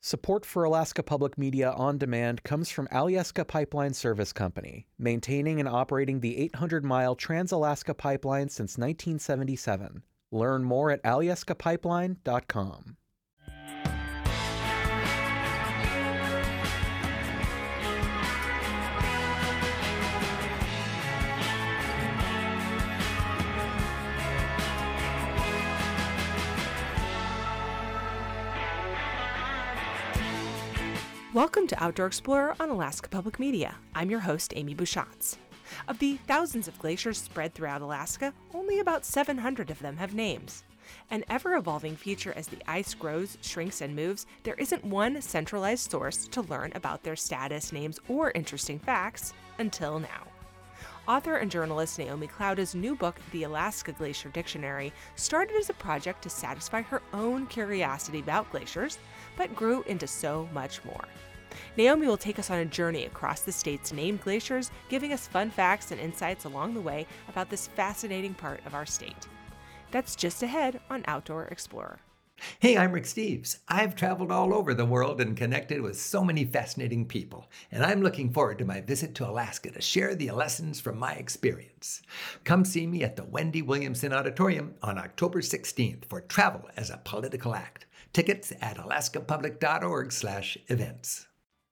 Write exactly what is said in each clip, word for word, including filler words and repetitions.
Support for Alaska Public Media on Demand comes from Alyeska Pipeline Service Company, maintaining and operating the eight hundred mile Trans-Alaska Pipeline since nineteen seventy-seven. Learn more at alyeska pipeline dot com. Welcome to Outdoor Explorer on Alaska Public Media. I'm your host, Amy Bouchats. Of the thousands of glaciers spread throughout Alaska, only about seven hundred of them have names. An ever-evolving feature as the ice grows, shrinks, and moves, there isn't one centralized source to learn about their status, names, or interesting facts until now. Author and journalist Naomi Clouda's new book, The Alaska Glacier Dictionary, started as a project to satisfy her own curiosity about glaciers, but grew into so much more. Naomi will take us on a journey across the state's named glaciers, giving us fun facts and insights along the way about this fascinating part of our state. That's just ahead on Outdoor Explorer. Hey, I'm Rick Steves. I've traveled all over the world and connected with so many fascinating people, and I'm looking forward to my visit to Alaska to share the lessons from my experience. Come see me at the Wendy Williamson Auditorium on October sixteenth for Travel as a Political Act. Tickets at alaska public dot org slash events.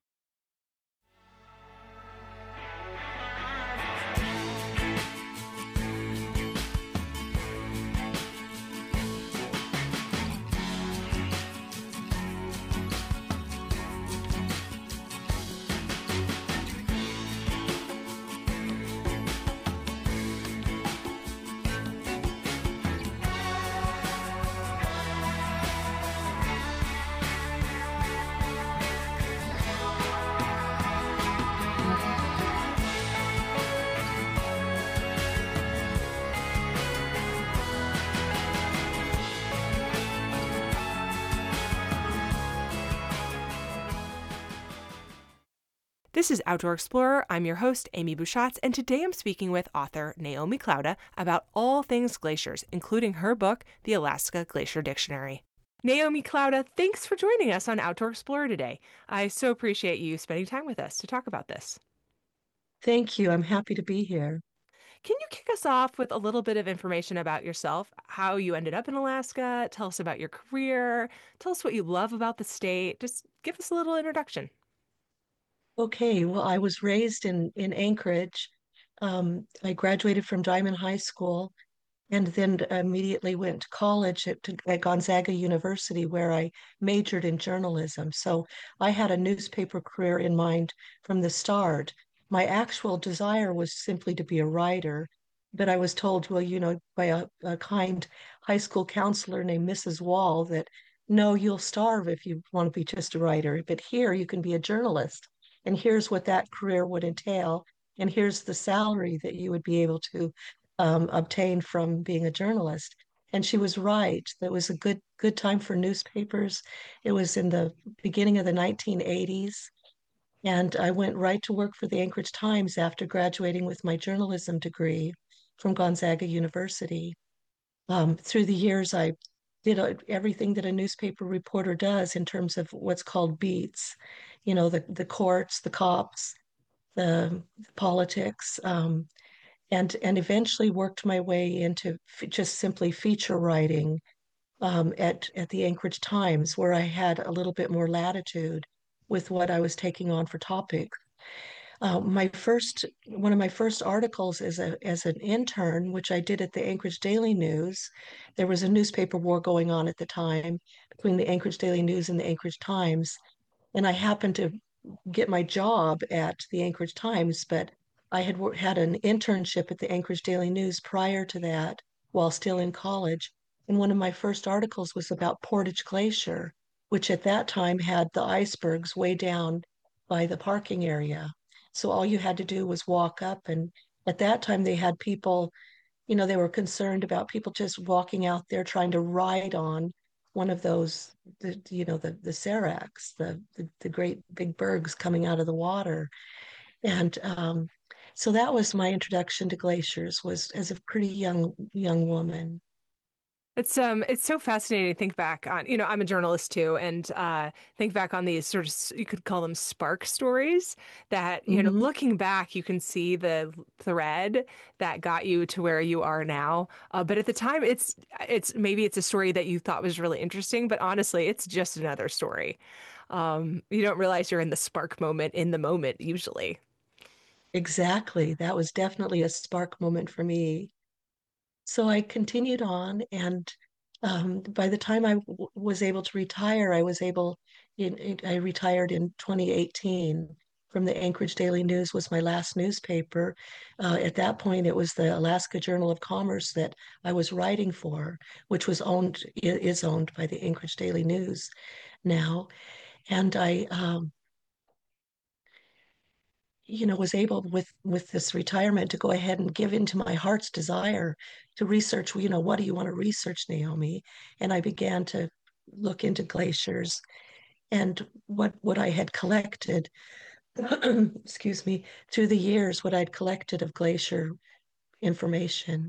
This is Outdoor Explorer. I'm your host, Amy Bouchats, and today I'm speaking with author Naomi Clouda about all things glaciers, including her book, The Alaska Glacier Dictionary. Naomi Clouda, thanks for joining us on Outdoor Explorer today. I so appreciate you spending time with us to talk about this. Thank you. I'm happy to be here. Can you kick us off with a little bit of information about yourself, how you ended up in Alaska? Tell us about your career. Tell us what you love about the state. Just give us a little introduction. Okay, well, I was raised in in Anchorage. Um, I graduated from Diamond High School and then immediately went to college at, at Gonzaga University, where I majored in journalism. So I had a newspaper career in mind from the start. My actual desire was simply to be a writer, but I was told, well, you know, by a, a kind high school counselor named Missus Wall that no, you'll starve if you want to be just a writer, but here you can be a journalist. And here's what that career would entail. And here's the salary that you would be able to um, obtained from being a journalist. And she was right. That was a good good time for newspapers. It was in the beginning of the nineteen eighties. And I went right to work for the Anchorage Times after graduating with my journalism degree from Gonzaga University. Um, through the years, I did uh, everything that a newspaper reporter does in terms of what's called beats, you know, the, the courts, the cops, the, the politics. Um, and and eventually worked my way into f- just simply feature writing um, at at the Anchorage Times, where I had a little bit more latitude with what I was taking on for topics. Uh, my first one of my first articles as a as an intern, which I did at the Anchorage Daily News. There was a newspaper war going on at the time between the Anchorage Daily News and the Anchorage Times, and I happened to get my job at the Anchorage Times, but I had had an internship at the Anchorage Daily News prior to that while still in college. And one of my first articles was about Portage Glacier, which at that time had the icebergs way down by the parking area. So all you had to do was walk up. And at that time, they had people, you know, they were concerned about people just walking out there trying to ride on one of those, the, you know, the the seracs, the, the the great big bergs coming out of the water, and um, so that was my introduction to glaciers. Was as a pretty young young woman. It's um it's so fascinating to think back on, you know, I'm a journalist too, and uh think back on these sort of s- you could call them spark stories that, you know, Hmm. looking back you can see the thread that got you to where you are now. Uh, but at the time it's it's maybe it's a story that you thought was really interesting, but honestly, it's just another story. Um, you don't realize you're in the spark moment in the moment usually. Exactly. That was definitely a spark moment for me. So I continued on, and um, by the time I w was able to retire, I was able, in, in, I retired in twenty eighteen from the Anchorage Daily News was my last newspaper. Uh, at that point, it was the Alaska Journal of Commerce that I was writing for, which was owned, is owned by the Anchorage Daily News now. And I, um, you know, was able with with this retirement to go ahead and give into my heart's desire to research, you know, what do you want to research, Naomi? And I began to look into glaciers and what what I had collected, excuse me, through the years, what I'd collected of glacier information.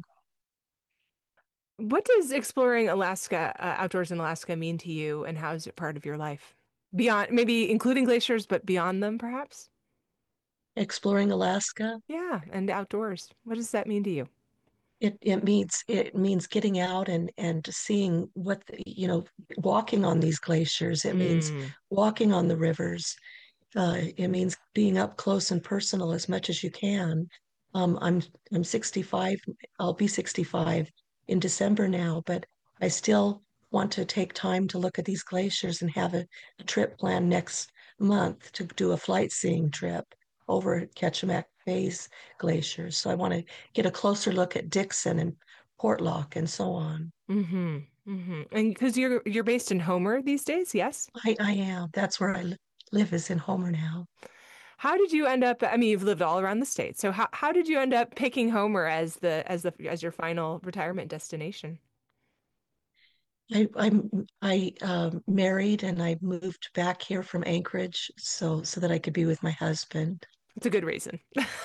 What does exploring Alaska, uh, outdoors in Alaska mean to you, and how is it part of your life? Beyond, maybe including glaciers, but beyond them, perhaps? Exploring Alaska, Yeah, and outdoors. What does that mean to you? it it means it means getting out and and seeing what the, you know, walking on these glaciers. It means Mm. walking on the rivers. Uh, it means being up close and personal as much as you can. Um, I'm I'm sixty-five. I'll be sixty-five in December now, but I still want to take time to look at these glaciers and have a, a trip planned next month to do a flight seeing trip over at Ketchimak Bay's glaciers. So I want to get a closer look at Dixon and Portlock and so on. Mm-hmm. Mm-hmm. And because you're you're based in Homer these days, yes? I, I am. That's where I li live is in Homer now. How did you end up? I mean, you've lived all around the state. So how how did you end up picking Homer as the as the as your final retirement destination? I I'm I um, married and I moved back here from Anchorage so so that I could be with my husband. It's a good reason.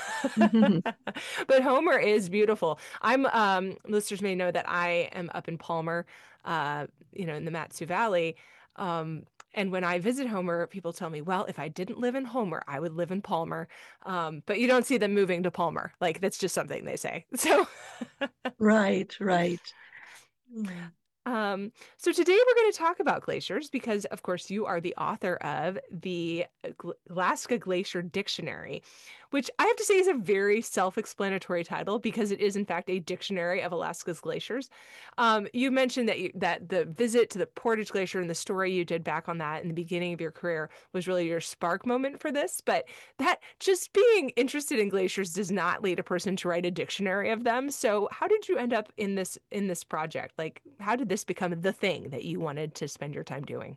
But Homer is beautiful. I'm um listeners may know that I am up in Palmer, uh, you know, in the Mat-Su Valley. Um, and when I visit Homer, people tell me, well, if I didn't live in Homer, I would live in Palmer. Um, but you don't see them moving to Palmer. Like that's just something they say. So Right, right. Mm. Um, so today we're going to talk about glaciers because, of course, you are the author of the Gl- Alaska Glacier Dictionary, which I have to say is a very self-explanatory title because it is, in fact, a dictionary of Alaska's glaciers. Um, you mentioned that you, that the visit to the Portage Glacier and the story you did back on that in the beginning of your career was really your spark moment for this, but that just being interested in glaciers does not lead a person to write a dictionary of them. So how did you end up in this in this project? Like, how did this become the thing that you wanted to spend your time doing?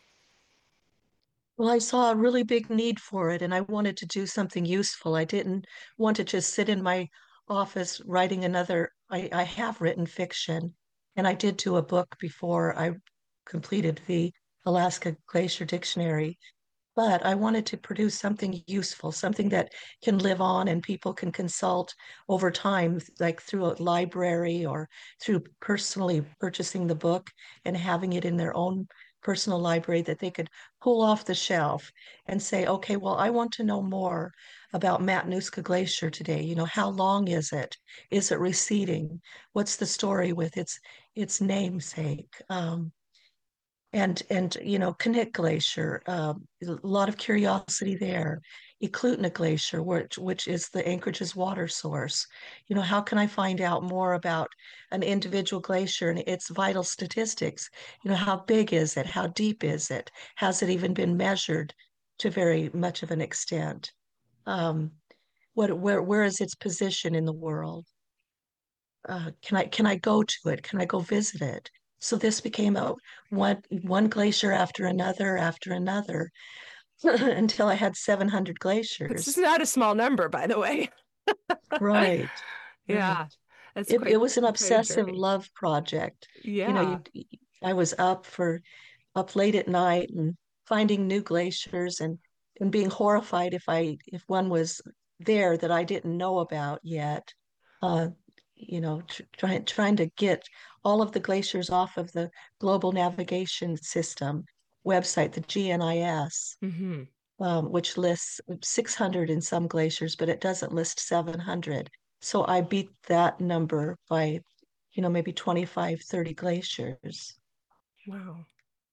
Well, I saw a really big need for it and I wanted to do something useful. I didn't want to just sit in my office writing another. I, I have written fiction and I did do a book before I completed the Alaska Glacier Dictionary. But I wanted to produce something useful, something that can live on and people can consult over time, like through a library or through personally purchasing the book and having it in their own personal library that they could pull off the shelf and say, okay, well, I want to know more about Matanuska Glacier today. You know, how long is it? Is it receding? What's the story with its its namesake? Um, and and you know Knik Glacier, um, a lot of curiosity there. Eklutna Glacier, which which is the Anchorage's water source. You know, how can I find out more about an individual glacier and its vital statistics? You know, how big is it? How deep is it? Has it even been measured to very much of an extent? Um, what where where is its position in the world? Uh, can I can I go to it? Can I go visit it? So this became a one one glacier after another after another until I had seven hundred This is glaciers. not a small number, by the way. Right, right. Yeah, that's It it quite was an quite a obsessive journey. love project. You know, Yeah. you I was up for up late at night and finding new glaciers and and being horrified if I if one was there that I didn't know about yet. Uh, you know, tr trying trying to get all of the glaciers off of the Global Navigation System website, the G N I S, Hmm. um, which lists six hundred in some glaciers, but it doesn't list seven hundred. So I beat that number by, you know, maybe twenty-five, thirty glaciers. Wow.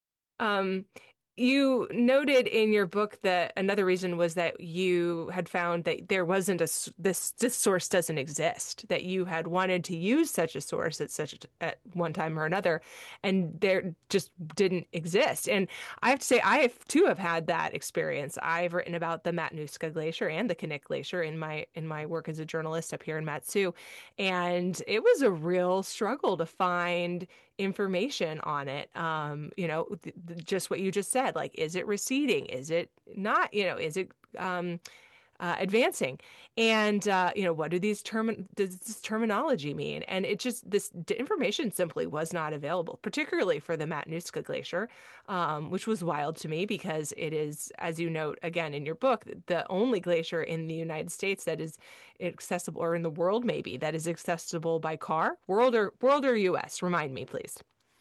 Um, you noted in your book that another reason was that you had found that there wasn't a s- this this source doesn't exist, that you had wanted to use such a source at such a, at one time or another, and there just didn't exist. And I have to say, I have too have had that experience. I've written about the Matanuska Glacier and the Knik Glacier in my in my work as a journalist up here in Matsu, and it was a real struggle to find information on it. Um, you know, th th just what you just said, like, is it receding? Is it not? You know, is it um, uh, advancing? And uh, you know, what do these term does this terminology mean? And it just this d- information simply was not available, particularly for the Matanuska Glacier, um, which was wild to me because it is, as you note again in your book, the only glacier in the United States that is accessible, or in the world maybe, that is accessible by car. World or world or U S? Remind me, please.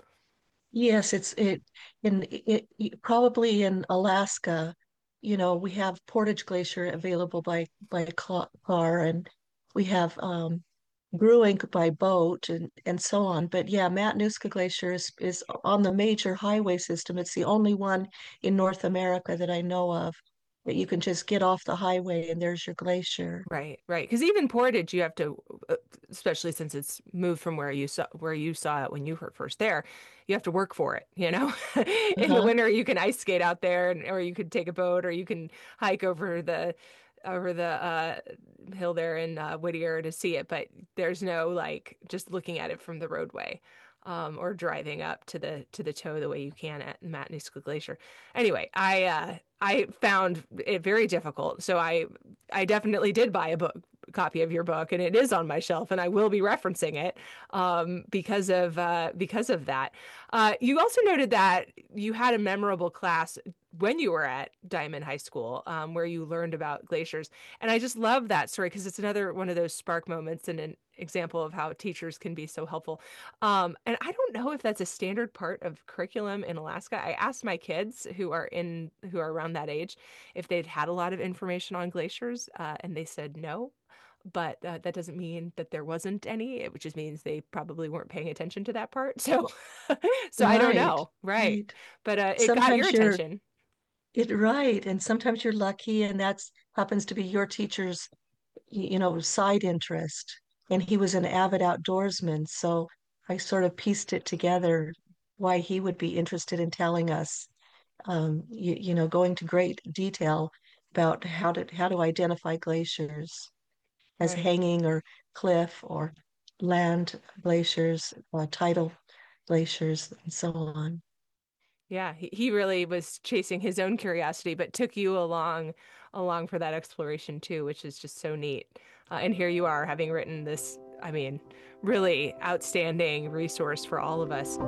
Yes, it's it in it, it- probably in Alaska, you know, we have Portage Glacier available by by ca- car, and we have um Grewing by boat, and and so on. But yeah, Matanuska Glacier is, is on the major highway system. It's the only one in North America that I know of that you can just get off the highway and there's your glacier. Right, right. Because even Portage, you have to, uh, especially since it's moved from where you saw where you saw it when you were first there, you have to work for it. You know, in the Uh-huh. winter you can ice skate out there, and, or you could take a boat, or you can hike over the over the uh, hill there in uh, Whittier to see it. But there's no like just looking at it from the roadway. Um, or driving up to the to the toe the way you can at Matanuska Glacier. Anyway, I uh, I found it very difficult, so I I definitely did buy a book copy of your book, and it is on my shelf, and I will be referencing it um, because of uh, because of that. Uh, you also noted that you had a memorable class when you were at Diamond High School, um, where you learned about glaciers, and I just love that story because it's another one of those spark moments and an example of how teachers can be so helpful. Um, and I don't know if that's a standard part of curriculum in Alaska. I asked my kids who are in who are around that age if they'd had a lot of information on glaciers, uh, and they said no. But uh, that doesn't mean that there wasn't any. It just means they probably weren't paying attention to that part. So, so I don't Right, know, right? right. But uh, it got your Sometimes you're attention, it right, and sometimes you're lucky, and that's happens to be your teacher's, y- you know, side interest. And he was an avid outdoorsman, so I sort of pieced it together why he would be interested in telling us, um, you, you know, going to great detail about how to how to identify glaciers as right? hanging or cliff or land glaciers, uh, tidal glaciers, and so on. Yeah, he, he really was chasing his own curiosity, but took you along along for that exploration too, which is just so neat. Uh, and here you are, having written this, I mean, really outstanding resource for all of us.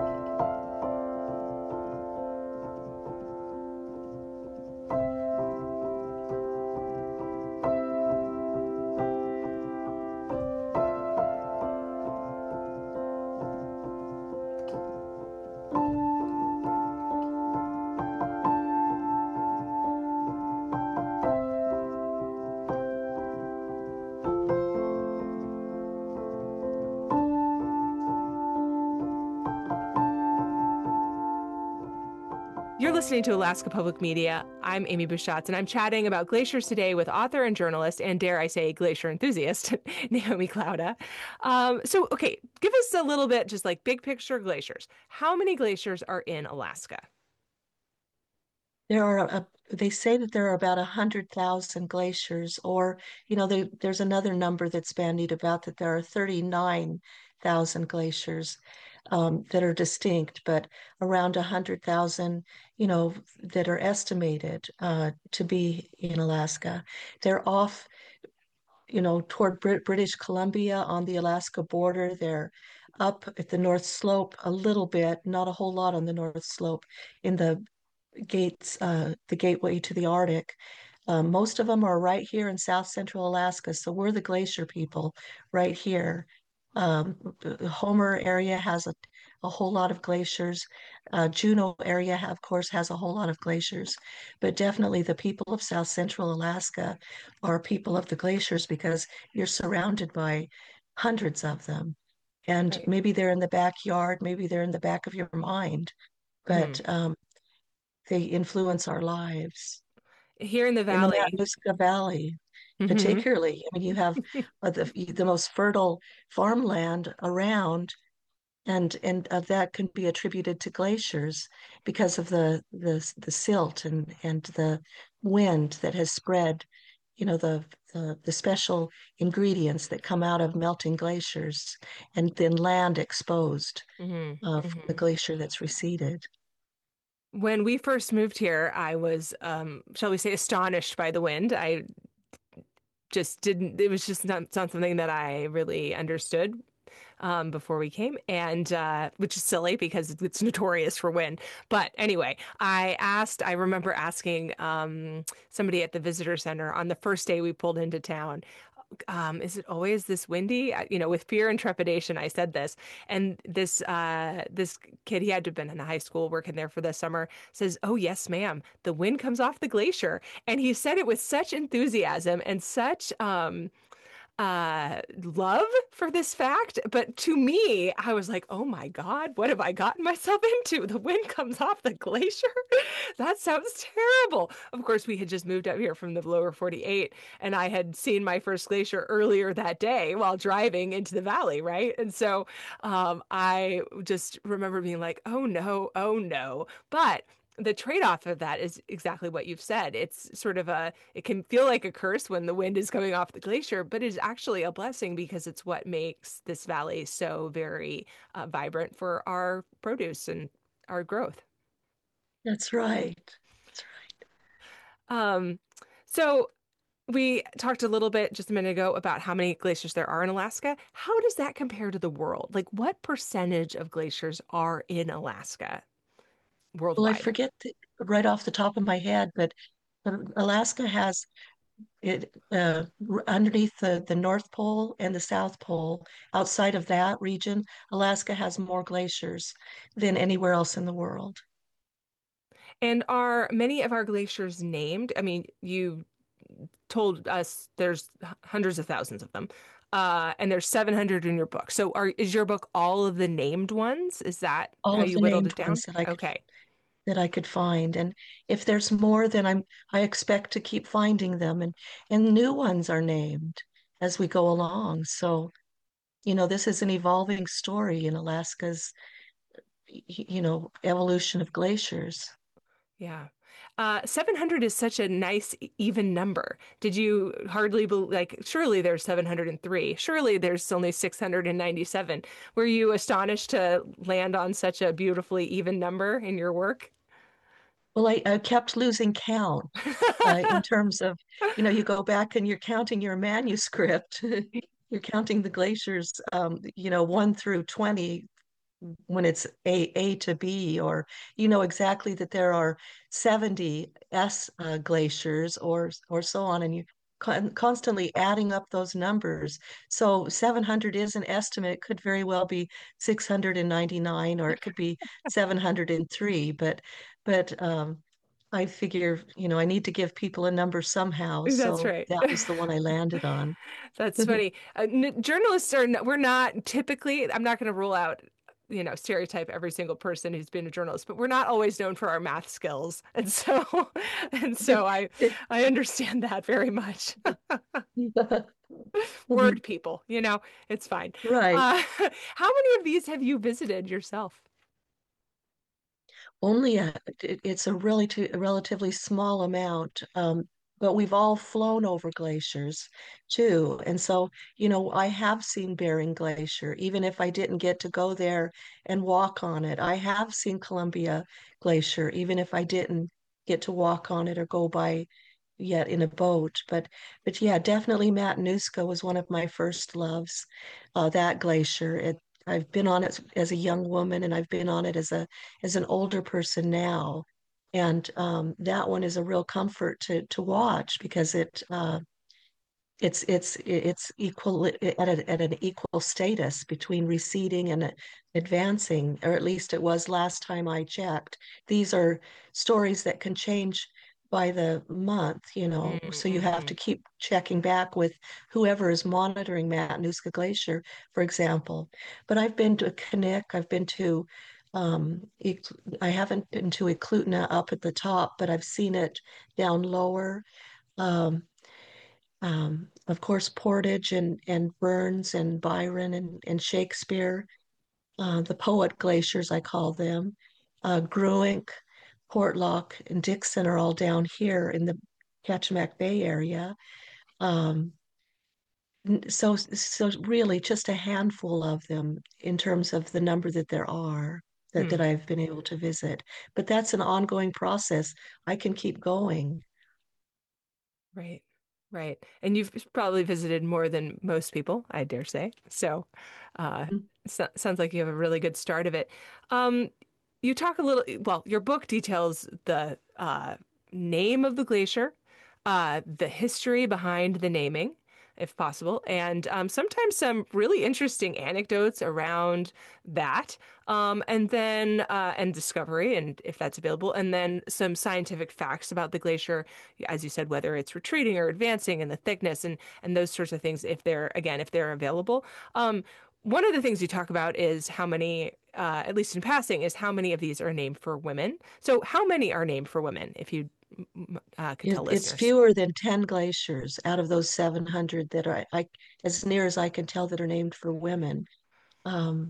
You're listening to Alaska Public Media. I'm Amy Bushotz, and I'm chatting about glaciers today with author and journalist, and dare I say, glacier enthusiast, Naomi Klauda. Um, so, okay, give us a little bit, just like big picture glaciers. How many glaciers are in Alaska? There are a, they say that there are about a hundred thousand glaciers, or you know, they, there's another number that's bandied about that there are thirty-nine thousand glaciers um, that are distinct, but around a hundred thousand, you know, that are estimated uh, to be in Alaska. They're off, you know, toward Brit British Columbia on the Alaska border. They're up at the North Slope a little bit, not a whole lot on the North Slope in the gates, uh, the gateway to the Arctic. Um, most of them are right here in South Central Alaska, so we're the glacier people right here. Um, the Homer area has a, a whole lot of glaciers. Uh, Juneau area, of course, has a whole lot of glaciers. But definitely the people of South Central Alaska are people of the glaciers because you're surrounded by hundreds of them. And Right. maybe they're in the backyard, maybe they're in the back of your mind, Hmm. but um, they influence our lives. Here in the In the valley. Matanuska Valley, Hmm. particularly, I mean, you have uh, the the most fertile farmland around, and and uh, that can be attributed to glaciers because of the the the silt and and the wind that has spread, you know, the the, the special ingredients that come out of melting glaciers, and then land exposed Hmm. uh, from the Hmm. glacier that's receded. When we first moved here, I was, um, shall we say, astonished by the wind. I just didn't, it was just not, not something that I really understood um, before we came, and uh, which is silly because it's notorious for wind. But anyway, I asked, I remember asking um, somebody at the visitor center on the first day we pulled into town, um, is it always this windy? I- You know, with fear and trepidation, I said this, and this uh, this kid, he had to have been in high school working there for the summer, says, "Oh yes, ma'am, the wind comes off the glacier," and he said it with such enthusiasm and such um, uh love for this fact. But to me, I was like, oh my God, what have I gotten myself into? The wind comes off the glacier. That sounds terrible. Of course, we had just moved up here from the lower forty-eight, and I had seen my first glacier earlier that day while driving into the valley, right? And so um I just remember being like, oh no, oh no. But the trade-off of that is exactly what you've said. It's sort of a, it can feel like a curse when the wind is coming off the glacier, but it's actually a blessing because it's what makes this valley so very uh, vibrant for our produce and our growth. That's right. That's Um, so we talked a little bit just a minute ago about how many glaciers there are in Alaska. How does that compare to the world? Like, what percentage of glaciers are in Alaska Well, I worldwide? forget the, right off the top of my head, but um, Alaska has it uh, r- underneath the, the North Pole and the South Pole. Outside of that region, Alaska has more glaciers than anywhere else in the world. And are many of our glaciers named? I mean, you told us there's hundreds of thousands of them. Uh, and there's seven hundred in your book. So are is your book all of the named ones? Is that All how of you the whittled named it down? ones that I could Okay. that I could find, and if there's more, then I'm I expect to keep finding them, and and new ones are named as we go along. So, you know, this is an evolving story in Alaska's, y- you know, evolution of glaciers. Yeah. Uh, seven hundred is such a nice e- even number. Did you hardly bel like, surely there's seven hundred three. Surely there's only six hundred ninety-seven. Were you astonished to land on such a beautifully even number in your work? Well, I, I kept losing count uh, in terms of, you know, you go back and you're counting your manuscript. You're counting the glaciers, um, you know, one through twenty when it's A, A to B, or you know exactly that there are seventy S uh, glaciers or or so on, and you con constantly adding up those numbers. So seven hundred is an estimate. It could very well be six hundred ninety-nine, or it could be seven hundred three, but but um I figure, you know, I need to give people a number somehow. That's So right. that was the one I landed on. That's funny. Uh, n journalists are n we're not typically, I'm not going to rule out, you know, stereotype every single person who's been a journalist, but we're not always known for our math skills. And so and so I I understand that very much. Word people, you know, it's fine. Right. Uh, how many of these have you visited yourself? Only a, it, it's a really too, a relatively small amount. Um, but we've all flown over glaciers too. And so, you know, I have seen Bering Glacier, even if I didn't get to go there and walk on it. I have seen Columbia Glacier, even if I didn't get to walk on it or go by yet in a boat. But but yeah, definitely Matanuska was one of my first loves. Uh, that glacier. It I've been on it as a young woman, and I've been on it as a as an older person now. And um, that one is a real comfort to to watch because it uh, it's it's it's equal at, a, at an equal status between receding and advancing, or at least it was last time I checked. These are stories that can change by the month, you know, so you have to Mm-hmm. keep checking back with whoever is monitoring Matanuska Glacier, for example. But I've been to Knik, I've been to um, I haven't been to Eklutna up at the top, but I've seen it down lower. Um, um, of course, Portage and, and Burns and Byron and, and Shakespeare, uh, the poet glaciers, I call them. Uh, Gruink, Portlock, and Dixon are all down here in the Kachemak Bay area. Um, so, so really, just a handful of them in terms of the number that there are that, that Hmm. I've been able to visit. But that's an ongoing process. I can keep going. Right. Right. And you've probably visited more than most people, I dare say. So, uh, so, sounds like you have a really good start of it. Um, you talk a little, well, your book details the uh, name of the glacier, uh, the history behind the naming, if possible, and um, sometimes some really interesting anecdotes around that, um, and then uh, and discovery, and if that's available, and then some scientific facts about the glacier, as you said, whether it's retreating or advancing, and the thickness, and and those sorts of things, if they're again, if they're available. Um, one of the things you talk about is how many, uh, at least in passing, is how many of these are named for women. So, how many are named for women, if you uh, could tell It, it's listeners? fewer than ten glaciers out of those seven hundred that are, I, as near as I can tell, that are named for women. Um,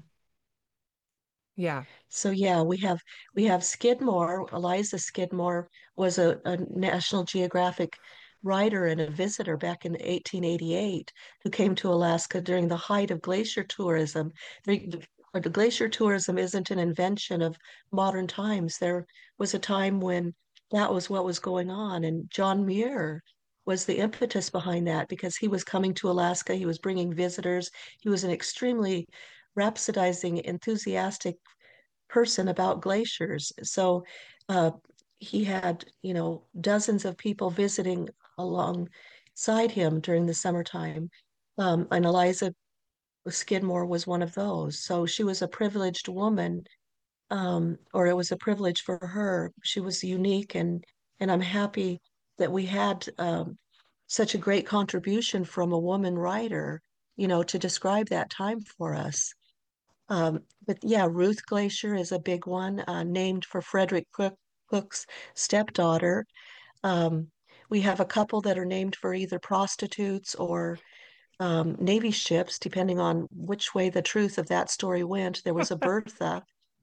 Yeah. so yeah, we have we have Skidmore. Eliza Skidmore was a, a National Geographic writer and a visitor back in eighteen eighty-eight who came to Alaska during the height of glacier tourism. The, the glacier tourism isn't an invention of modern times. There was a time when that was what was going on, and John Muir was the impetus behind that because he was coming to Alaska. He was bringing visitors. He was an extremely rhapsodizing, enthusiastic person about glaciers. So uh, he had, you know, dozens of people visiting alongside him during the summertime. Um, and Eliza Skidmore was one of those. So she was a privileged woman, um, or it was a privilege for her. She was unique, and and I'm happy that we had um, such a great contribution from a woman writer, you know, to describe that time for us. Um, but yeah, Ruth Glacier is a big one, uh, named for Frederick Cook, Cook's stepdaughter. Um, we have a couple that are named for either prostitutes or um, Navy ships, depending on which way the truth of that story went. There was a Bertha,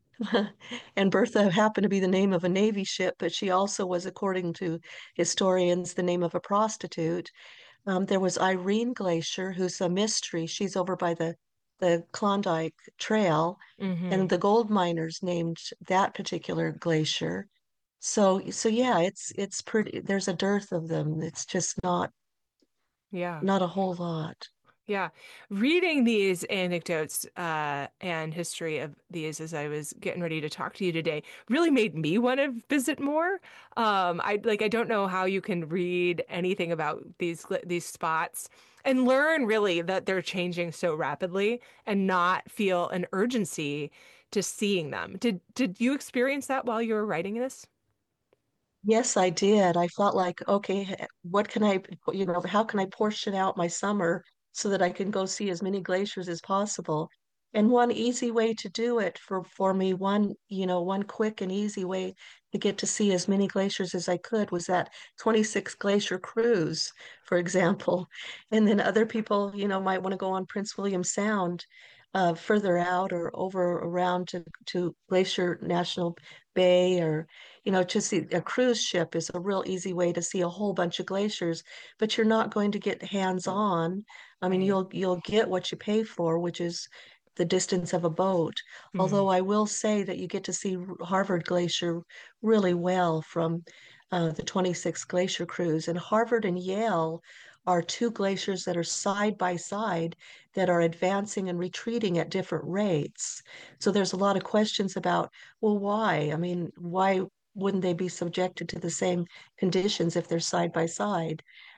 and Bertha happened to be the name of a Navy ship, but she also was, according to historians, the name of a prostitute. Um, there was Irene Glacier, who's a mystery. She's over by the the Klondike Trail, Hmm. and the gold miners named that particular glacier. So, so yeah, it's it's pretty. There's a dearth of them. It's just not Yeah. not a whole lot. Yeah. Reading these anecdotes uh, and history of these as I was getting ready to talk to you today really made me want to visit more. Um, I like I don't know how you can read anything about these gl- these spots and learn really that they're changing so rapidly and not feel an urgency to seeing them. Did did you experience that while you were writing this? Yes, I did. I felt like, okay, h- what can I, you know, how can I portion out my summer so that I can go see as many glaciers as possible? And one easy way to do it for for me, one, you know, one quick and easy way to get to see as many glaciers as I could was that twenty-six glacier cruise, for example. And then other people, you know, might want to go on Prince William Sound, uh, further out or over around to, to Glacier National Bay, or you know, to see a cruise ship is a real easy way to see a whole bunch of glaciers, but you're not going to get hands-on. I mean, Right. you'll you'll get what you pay for, which is the distance of a boat. Hmm. Although I will say that you get to see Harvard Glacier really well from uh, the twenty-six Glacier Cruise. And Harvard and Yale are two glaciers that are side by side that are advancing and retreating at different rates. So there's a lot of questions about, well, why? I mean, why wouldn't they be subjected to the same conditions if they're side by side?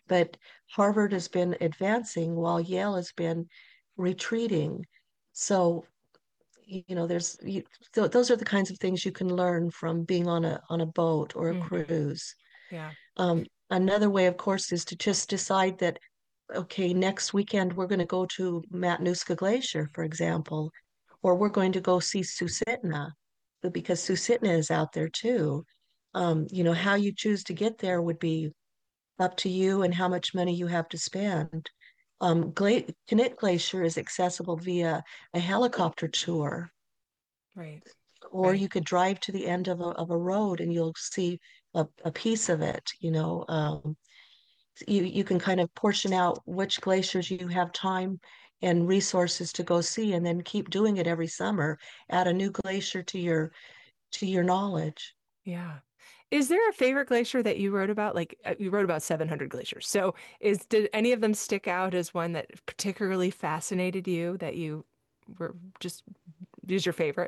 but Harvard has been advancing while Yale has been retreating. So, you know, there's you, th- those are the kinds of things you can learn from being on a on a boat or a Mhm. cruise. Yeah. Um, another way, of course, is to just decide that, okay, next weekend we're going to go to Matanuska Glacier, for example, or we're going to go see Susitna, but because Susitna is out there too. Um, you know, how you choose to get there would be up to you and how much money you have to spend. Um, Gla Knit Glacier is accessible via a helicopter tour, Right. or Right. you could drive to the end of a, of a road and you'll see a, a piece of it, you know. Um, you, you can kind of portion out which glaciers you have time and resources to go see, and then keep doing it every summer. Add a new glacier to your to your knowledge. Yeah. Is there a favorite glacier that you wrote about? Like uh, you wrote about seven hundred glaciers. So is did any of them stick out as one that particularly fascinated you that you were just is your favorite?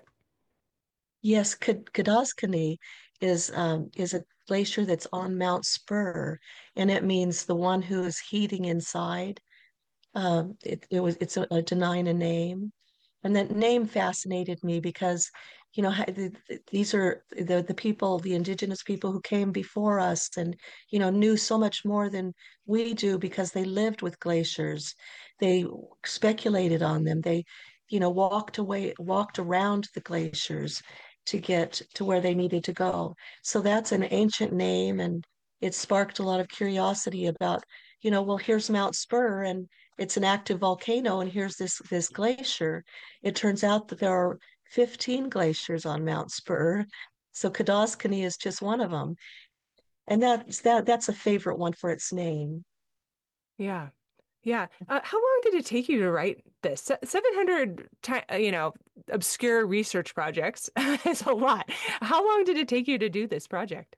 Yes, Kadazkani is um, is a glacier that's on Mount Spur, and it means the one who is heating inside. Um, it, it was it's a, a Dena'ina name, and that name fascinated me because, you know, ha- the, the- these are the the people, the indigenous people who came before us, and you know, knew so much more than we do because they lived with glaciers. They speculated on them. They, you know, walked away, walked around the glaciers to get to where they needed to go. So that's an ancient name, and it sparked a lot of curiosity about, you know, well, here's Mount Spur, and it's an active volcano, and here's this this glacier. It turns out that there are fifteen glaciers on Mount Spur, so Kadazkani is just one of them, and that's that that's a favorite one for its name. Yeah. Yeah. Uh, how long did it take you to write this? Se- seven hundred, ti- uh, you know, obscure research projects is a lot. How long did it take you to do this project?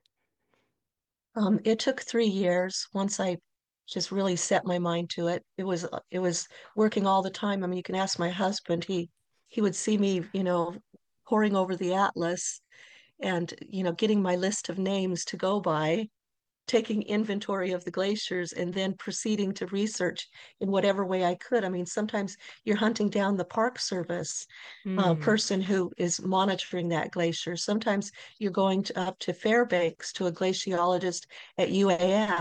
Um, it took three years once I just really set my mind to it. It was it was working all the time. I mean, you can ask my husband. He he would see me, you know, poring over the atlas and, you know, getting my list of names to go by, taking inventory of the glaciers, and then proceeding to research in whatever way I could. I mean, sometimes you're hunting down the Park Service uh, Mm, person who is monitoring that glacier. Sometimes you're going to, up to Fairbanks to a glaciologist at U A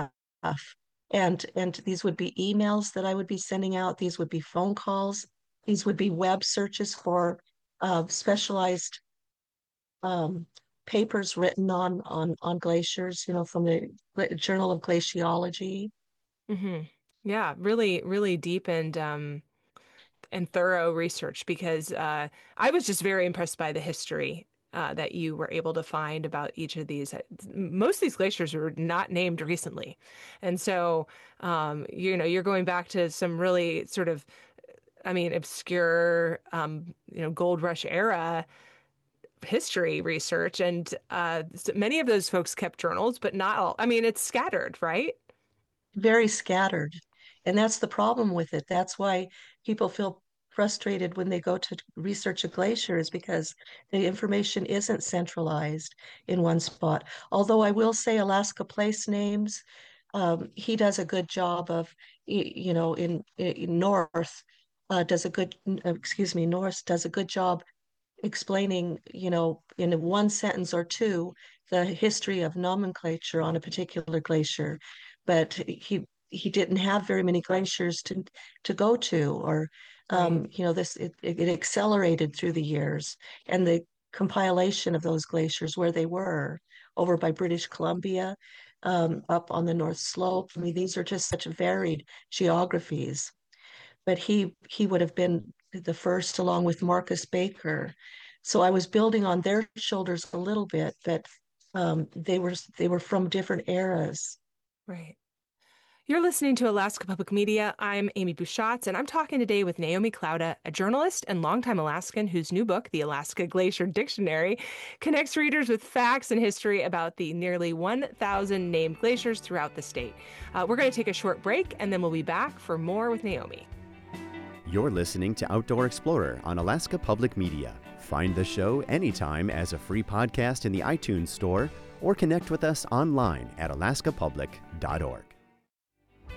F. And, and these would be emails that I would be sending out. These would be phone calls. These would be web searches for uh, specialized um, papers written on on on glaciers, you know, from the Journal of Glaciology. hmm Yeah, really, really deep and um and thorough research because uh, I was just very impressed by the history uh, that you were able to find about each of these. Most of these glaciers were not named recently, and so um, you know you're going back to some really sort of, I mean, obscure, um, you know, Gold Rush era history research, and uh, many of those folks kept journals, but not all. I mean, it's scattered, right? Very scattered. And that's the problem with it. That's why people feel frustrated when they go to research a glacier, is because the information isn't centralized in one spot. Although I will say Alaska Place Names, um, he does a good job of, you know, in, in North, uh, does a good, uh, excuse me, North does a good job explaining, you know, in one sentence or two, the history of nomenclature on a particular glacier, but he he didn't have very many glaciers to to go to, or Right. um, you know, this it, it accelerated through the years, and the compilation of those glaciers where they were over by British Columbia, um, up on the North Slope. I mean, these are just such varied geographies, but he he would have been the first along with Marcus Baker. So I was building on their shoulders a little bit, but um, they were they were from different eras. Right. You're listening to Alaska Public Media. I'm Amy Buschatz, and I'm talking today with Naomi Klauda, a journalist and longtime Alaskan whose new book, The Alaska Glacier Dictionary, connects readers with facts and history about the nearly one thousand named glaciers throughout the state. Uh, we're going to take a short break, and then we'll be back for more with Naomi. You're listening to Outdoor Explorer on Alaska Public Media. Find the show anytime as a free podcast in the iTunes Store or connect with us online at alaska public dot org.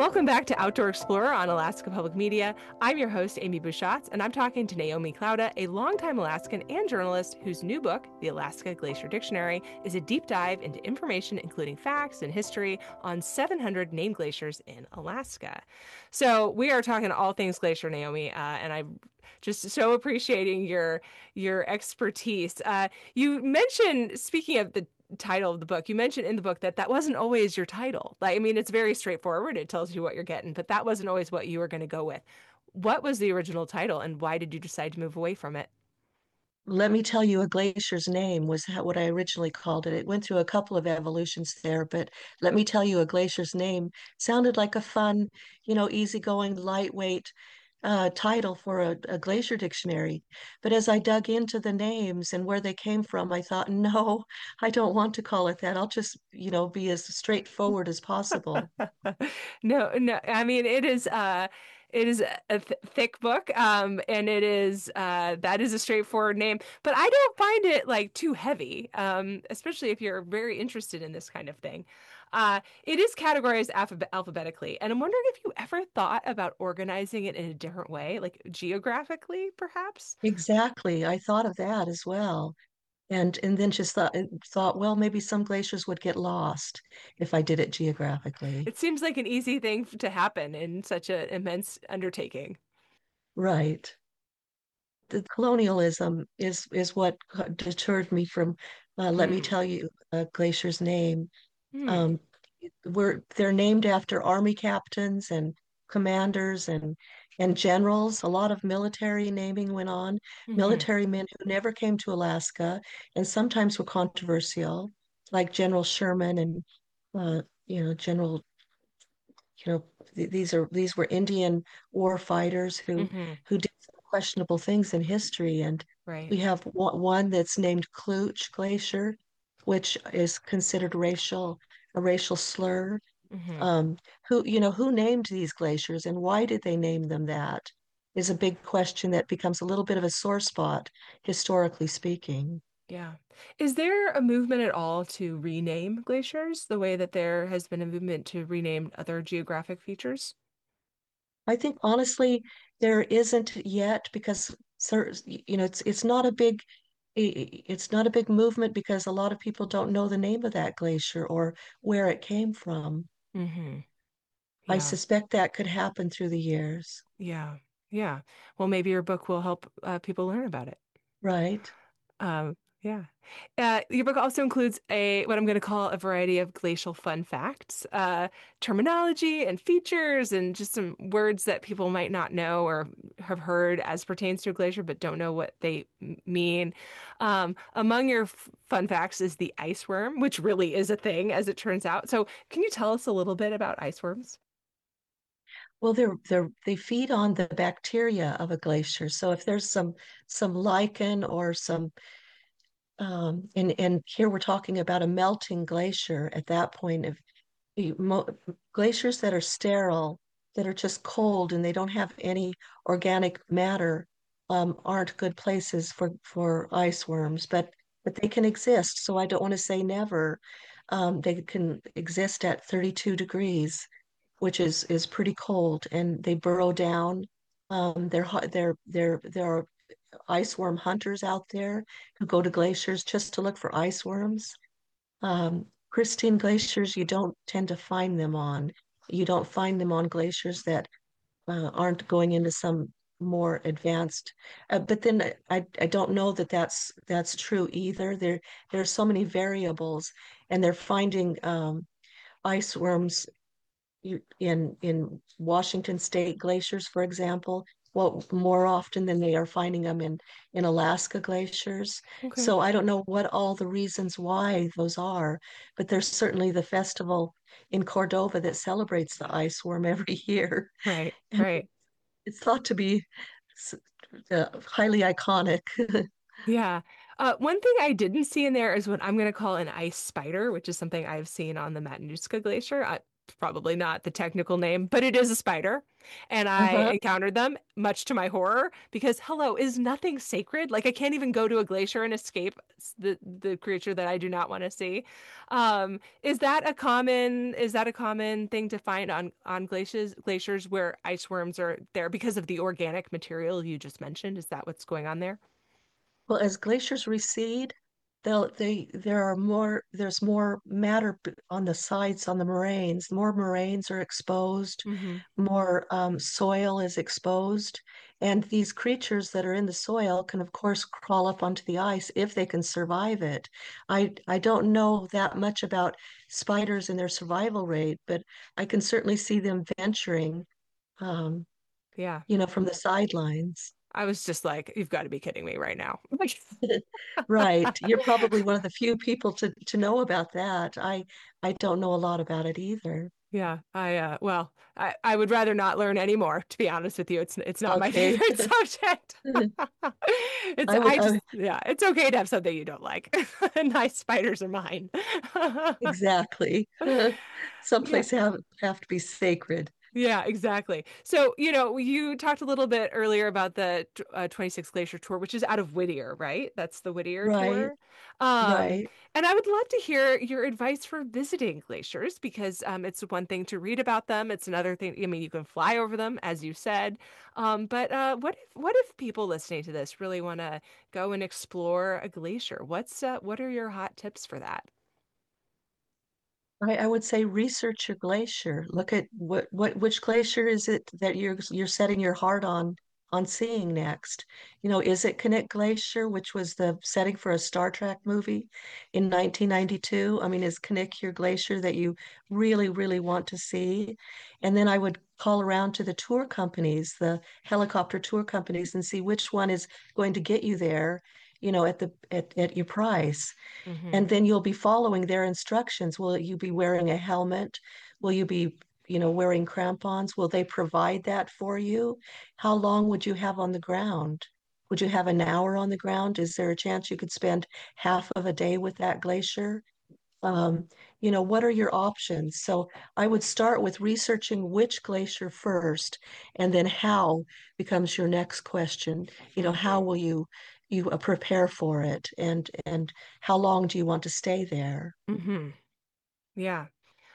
Welcome back to Outdoor Explorer on Alaska Public Media. I'm your host, Amy Buschatz, and I'm talking to Naomi Klauda, a longtime Alaskan and journalist whose new book, The Alaska Glacier Dictionary, is a deep dive into information including facts and history on seven hundred named glaciers in Alaska. So we are talking all things glacier, Naomi, uh, and I'm just so appreciating your your expertise. Uh, you mentioned, speaking of the title of the book, you mentioned in the book that that wasn't always your title. Like, I mean, it's very straightforward. It tells you what you're getting, but that wasn't always what you were going to go with. What was the original title, and why did you decide to move away from it? Let me tell you, a glacier's name was how, what I originally called it. It went through a couple of evolutions there, but let me tell you, a glacier's name sounded like a fun, you know, easygoing, lightweight uh, title for a, a glacier dictionary. But as I dug into the names and where they came from, I thought, no, I don't want to call it that. I'll just, you know, be as straightforward as possible. No, no. I mean, it is uh it is a th thick book, um, and it is uh that is a straightforward name, but I don't find it like too heavy, um, especially if you're very interested in this kind of thing. Uh, it is categorized alphabet alphabetically, and I'm wondering if you ever thought about organizing it in a different way, like geographically, perhaps? Exactly. I thought of that as well. And and then just thought thought, well, maybe some glaciers would get lost if I did it geographically. It seems like an easy thing to happen in such an immense undertaking. Right. The colonialism is is what deterred me from uh, let me Hmm. tell you a glacier's name. Hmm. Um, we're they're named after army captains and commanders and and generals. A lot of military naming went on. Hmm. Military men who never came to Alaska and sometimes were controversial, like General Sherman and uh, you know General you know th- these are these were Indian war fighters who Hmm. who did some questionable things in history, and Right. we have one one that's named Klooch Glacier, which is considered racial a racial slur. Hmm. Um, who you know who named these glaciers and why did they name them that is a big question that becomes a little bit of a sore spot historically speaking. Yeah. Is there a movement at all to rename glaciers the way that there has been a movement to rename other geographic features? I think honestly there isn't yet because cer- you know it's it's not a big i- it's not a big movement because a lot of people don't know the name of that glacier or where it came from. Hmm. I Yeah. suspect that could happen through the years, Yeah. Yeah. Well, maybe your book will help uh, people learn about it. right? Um, yeah. Uh, your book also includes a what I'm going to call a variety of glacial fun facts, uh, terminology and features, and just some words that people might not know or have heard as pertains to a glacier, but don't know what they m- mean. Um, among your f fun facts is the ice worm, which really is a thing, as it turns out. So, can you tell us a little bit about ice worms? Well, they're they're they feed on the bacteria of a glacier. So if there's some some lichen or some um, and and here we're talking about a melting glacier at that point of the mo glaciers that are sterile, that are just cold and they don't have any organic matter, um, aren't good places for for ice worms, but but they can exist. So I don't want to say never. Um, they can exist at thirty-two degrees, which is is pretty cold, and they burrow down. Um, they're hot. They're they're there are ice worm hunters out there who go to glaciers just to look for ice worms. Um, pristine glaciers, you don't tend to find them on. You don't find them on glaciers that uh, aren't going into some more advanced. Uh, but then I, I don't know that that's that's true either. There there are so many variables, and they're finding um, ice worms in in Washington State glaciers, for example, well, more often than they are finding them in in Alaska glaciers. Okay. So I don't know what all the reasons why those are, but there's certainly the festival in Cordova that celebrates the ice worm every year, Right. and Right. it's thought to be uh, highly iconic. Yeah. Uh, one thing I didn't see in there is what I'm going to call an ice spider, which is something I've seen on the Matanuska Glacier. I, probably not the technical name, but it is a spider. And I Uh-huh. encountered them, much to my horror, because hello, is nothing sacred? Like I can't even go to a glacier and escape the the creature that I do not want to see. Um, is that a common is that a common thing to find on on glaciers glaciers where ice worms are there because of the organic material you just mentioned? Is that what's going on there? Well, as glaciers recede, they'll they there are more there's more matter b- on the sides on the moraines. More moraines are exposed, Hmm. more um, soil is exposed, and these creatures that are in the soil can, of course, crawl up onto the ice if they can survive it. I I don't know that much about spiders and their survival rate, but I can certainly see them venturing, um, Yeah. you know, from the sidelines. I was just like, you've got to be kidding me right now. Like, Right. You're probably one of the few people to to know about that. I I don't know a lot about it either. yeah, I uh well, I I would rather not learn anymore, to be honest with you. It's it's not my Okay. favorite subject. It's I would I I just would- yeah, it's okay to have something you don't like. Nice spiders are mine. exactly. Yeah. Someplace have have to be sacred. Yeah, exactly. So, you know, you talked a little bit earlier about the uh, twenty-six Glacier Tour, which is out of Whittier, right? That's the Whittier Right, Tour. Um, right. and I would love to hear your advice for visiting glaciers because um, it's one thing to read about them. It's another thing. I mean, you can fly over them, as you said. Um, but uh, what if what if people listening to this really want to go and explore a glacier? What's uh, what are your hot tips for that? I, I would say research your glacier. Look at what what which glacier is it that you're you're setting your heart on on seeing next. You know, is it Knik Glacier, which was the setting for a Star Trek movie in nineteen ninety-two? I mean, is Knik your glacier that you really, really want to see? And then I would call around to the tour companies, the helicopter tour companies, and see which one is going to get you there, you know, at the at, at your price. Hmm. And then you'll be following their instructions. Will you be wearing a helmet? Will you be, you know, wearing crampons? Will they provide that for you? How long would you have on the ground? Would you have an hour on the ground? Is there a chance you could spend half of a day with that glacier? Um, you know, what are your options? So I would start with researching which glacier first, and then how becomes your next question. You know, how will you you uh, prepare for it, and and how long do you want to stay there? Hmm. Yeah.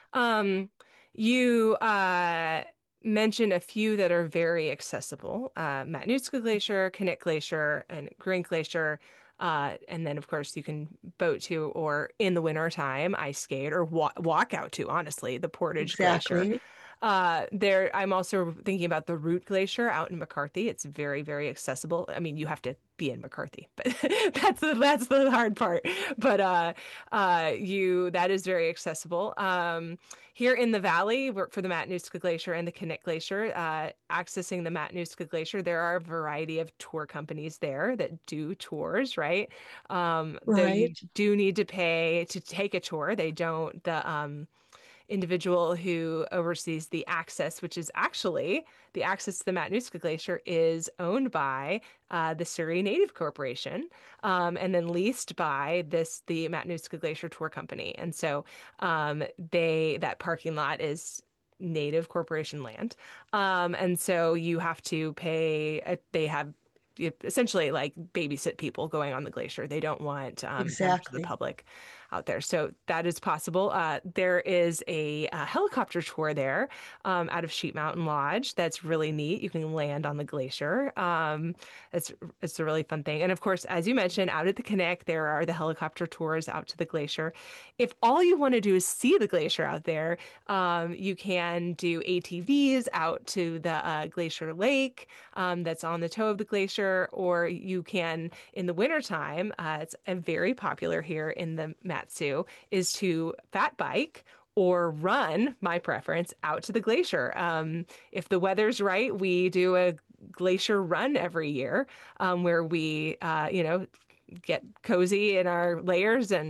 Um, you uh, mentioned a few that are very accessible. Uh, Matanuska Glacier, Knik Glacier, and Grink Glacier. Uh, and then, of course, you can boat to, or in the winter time, ice skate or wa walk out to, honestly, the Portage Glacier. Exactly. Uh, there, I'm also thinking about the Root Glacier out in McCarthy. It's very, very accessible. I mean, you have to be in McCarthy, but that's the that's the hard part. But uh, uh, you that is very accessible. Um, here in the valley, for the Matanuska Glacier and the Knik Glacier, uh, accessing the Matanuska Glacier, there are a variety of tour companies there that do tours, right? Um, though you Right. do need to pay to take a tour. They don't, the um, individual who oversees the access, which is actually the access to the Matanuska Glacier, is owned by uh, the Surrey Native Corporation, um, and then leased by this the Matanuska Glacier Tour Company. And so um, they that parking lot is Native Corporation land, um, and so you have to pay. Uh, they have essentially like babysit people going on the glacier. They don't want um, members of the Exactly. public out there. So that is possible. Uh, there is a, a helicopter tour there um, out of Sheep Mountain Lodge. That's really neat. You can land on the glacier. Um, it's it's a really fun thing. And of course, as you mentioned, out at the Knik, there are the helicopter tours out to the glacier. If all you want to do is see the glacier out there, um, you can do A T Vs out to the uh, Glacier Lake um, that's on the toe of the glacier, or you can, in the wintertime, uh, it's a very popular here in the Matsu, is to fat bike or run, my preference, out to the glacier. Um, if the weather's right, we do a glacier run every year um, where we, uh, you know, get cozy in our layers and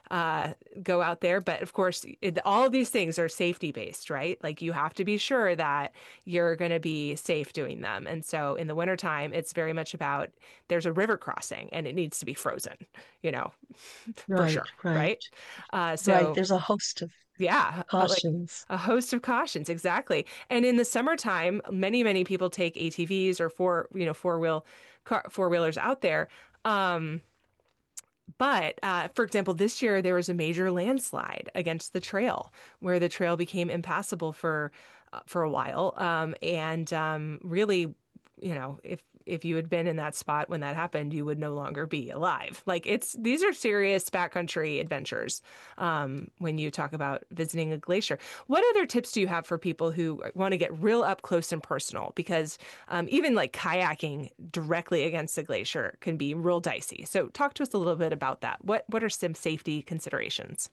uh, go out there. But of course, it, all of these things are safety based, right? Like you have to be sure that you're going to be safe doing them. And so in the wintertime, it's very much about there's a river crossing and it needs to be frozen, you know, for Right, sure, right, right? Uh, right. so There's a host of yeah, uh, like cautions. a host of cautions, exactly. And in the summertime, many, many people take A T Vs or four, you know, four wheel car, four wheelers out there. Um, but uh, for example, this year there was a major landslide against the trail where the trail became impassable for uh, for a while. Um, and um, really, you know, if if you had been in that spot when that happened, you would no longer be alive. Like it's these are serious backcountry adventures um, when you talk about visiting a glacier. What other tips do you have for people who want to get real up close and personal? Because um, even like kayaking directly against a glacier can be real dicey. So talk to us a little bit about that. What what are some safety considerations?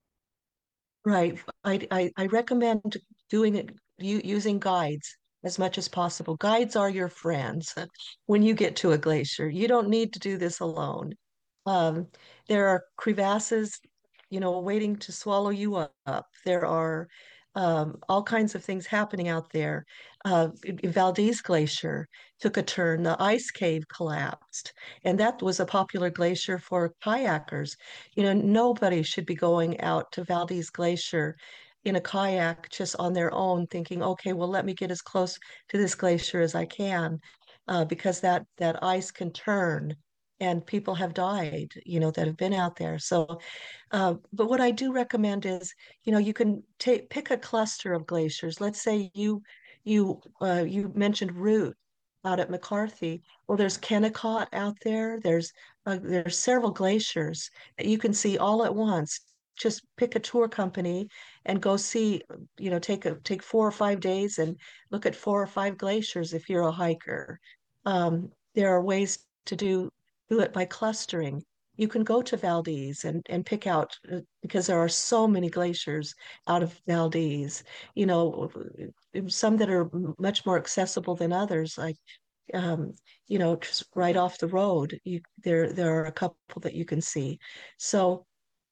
Right. I, I, I recommend doing it you, using guides as much as possible. Guides are your friends when you get to a glacier. You don't need to do this alone. Um, there are crevasses, you know, waiting to swallow you up. There are um, all kinds of things happening out there. Uh, Valdez Glacier took a turn. The ice cave collapsed, and that was a popular glacier for kayakers. You know, nobody should be going out to Valdez Glacier in a kayak just on their own, thinking, okay, well, let me get as close to this glacier as I can, uh, because that that ice can turn and people have died, you know, that have been out there. So, uh, but what I do recommend is, you know, you can take pick a cluster of glaciers. Let's say you you uh, you mentioned Root out at McCarthy. Well, there's Kennecott out there. There's uh, there's several glaciers that you can see all at once. Just pick a tour company and go see, you know, take a take four or five days and look at four or five glaciers if you're a hiker. Um, there are ways to do do it by clustering. You can go to Valdez and, and pick out uh, because there are so many glaciers out of Valdez, you know, some that are much more accessible than others, like um, you know, just right off the road. You, there there are a couple that you can see. So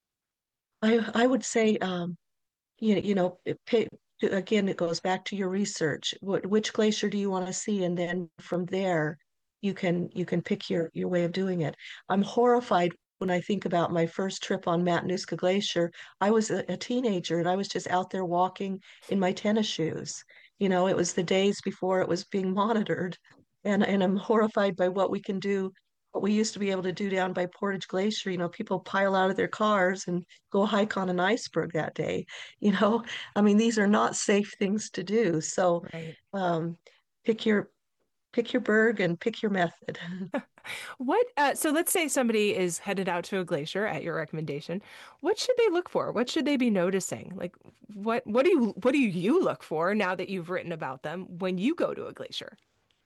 I I would say um, you, you know, pick, again, it goes back to your research. What, which glacier do you want to see? And then from there, you can you can pick your your way of doing it. I'm horrified when I think about my first trip on Matanuska Glacier. I was a, a teenager and I was just out there walking in my tennis shoes. You know, it was the days before it was being monitored. And and I'm horrified by what we can do, what we used to be able to do down by Portage Glacier. You know, people pile out of their cars and go hike on an iceberg that day. You know, I mean, these are not safe things to do. So Right. um, pick your pick your berg and pick your method. What, uh, so let's say somebody is headed out to a glacier at your recommendation. What should they look for? What should they be noticing? Like what what do you what do you look for now that you've written about them when you go to a glacier?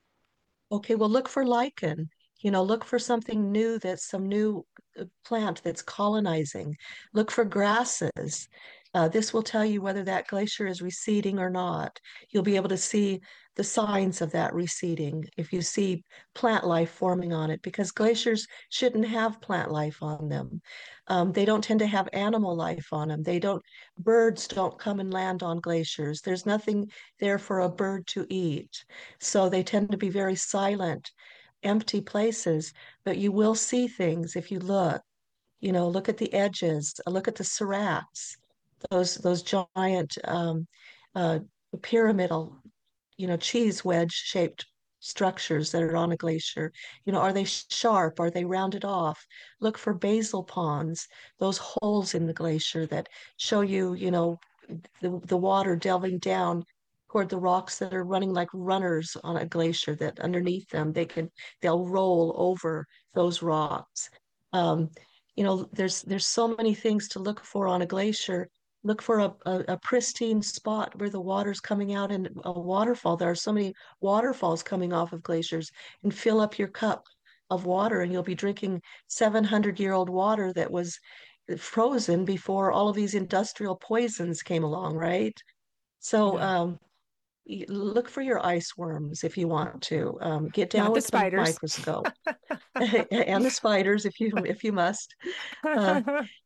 Okay, well, look for lichen. You know, look for something new that's some new uh, plant that's colonizing. Look for grasses. Uh, this will tell you whether that glacier is receding or not. You'll be able to see the signs of that receding if you see plant life forming on it, because glaciers shouldn't have plant life on them. Um, they don't tend to have animal life on them. They don't, birds don't come and land on glaciers. There's nothing there for a bird to eat. So they tend to be very silent, empty places, but you will see things if you look. You know, look at the edges, uh, look at the seracs, those those giant um, uh, pyramidal, you know, cheese wedge shaped structures that are on a glacier. You know, are they sharp? Are they rounded off? Look for basal ponds, those holes in the glacier that show you, you know, the, the water delving down toward the rocks that are running like runners on a glacier, that underneath them they can they'll roll over those rocks. Um, you know, there's there's so many things to look for on a glacier. Look for a, a, a pristine spot where the water's coming out in a waterfall. There are so many waterfalls coming off of glaciers, and fill up your cup of water and you'll be drinking seven hundred year old water that was frozen before all of these industrial poisons came along, right? So Yeah. um, look for your ice worms if you want to. Um, get down Not the with the spiders. microscope and the spiders if you if you must. Uh,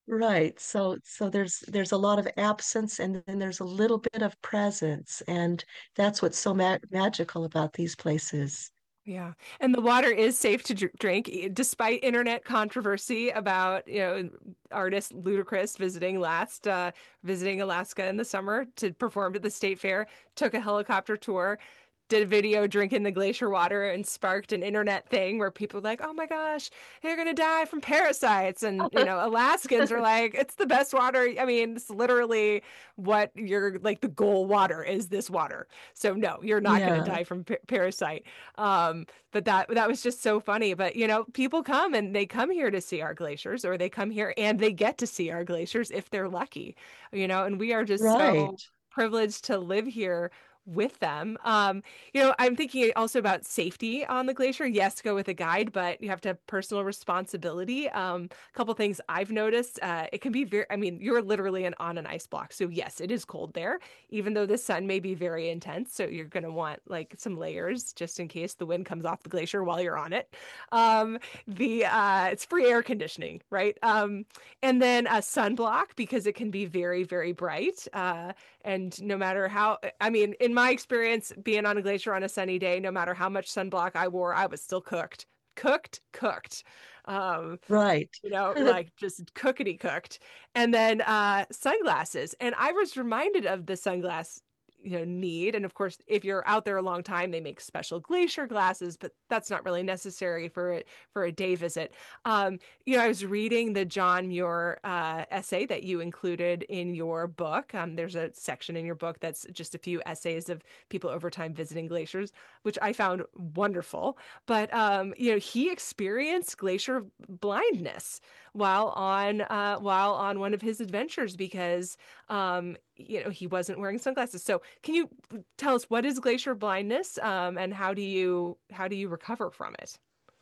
Right. So so there's there's a lot of absence and then there's a little bit of presence, and that's what's so ma magical about these places. Yeah. And the water is safe to dr drink, e- despite internet controversy about, you know, artist Ludacris visiting last, uh, visiting Alaska in the summer to perform at the state fair, took a helicopter tour, did a video drinking the glacier water and sparked an internet thing where people were like, oh my gosh, you're gonna die from parasites. And, you know, Alaskans are like, it's the best water. I mean, it's literally what you're like, the goal water is this water. So no, you're not gonna Yeah. die from pa parasite. Um, but that that was just so funny. But you know, people come and they come here to see our glaciers, or they come here and they get to see our glaciers if they're lucky, you know, and we are just Right. so privileged to live here with them. Um, you know, I'm thinking also about safety on the glacier. Yes, go with a guide, but you have to have personal responsibility. Um, a couple things I've noticed, uh, it can be very, I mean, you're literally an, on an ice block. So yes, it is cold there, even though the sun may be very intense. So you're going to want like some layers just in case the wind comes off the glacier while you're on it. Um, the, uh, it's free air conditioning, right? Um, and then a sunblock because it can be very, very bright. Uh, and no matter how, I mean, in my experience, being on a glacier on a sunny day, no matter how much sunblock I wore, I was still cooked, cooked, cooked. Um, Right. you know, like just cookity cooked. And then uh, sunglasses. And I was reminded of the sunglass, you know, need. And of course, if you're out there a long time, they make special glacier glasses, but that's not really necessary for it for a day visit. Um, you know, I was reading the John Muir uh, essay that you included in your book. Um, there's a section in your book that's just a few essays of people over time visiting glaciers, which I found wonderful. But um, you know, he experienced glacier blindness while on uh, while on one of his adventures because um, you know, he wasn't wearing sunglasses. So can you tell us what is glacier blindness, um, and how do you how do you recover from it?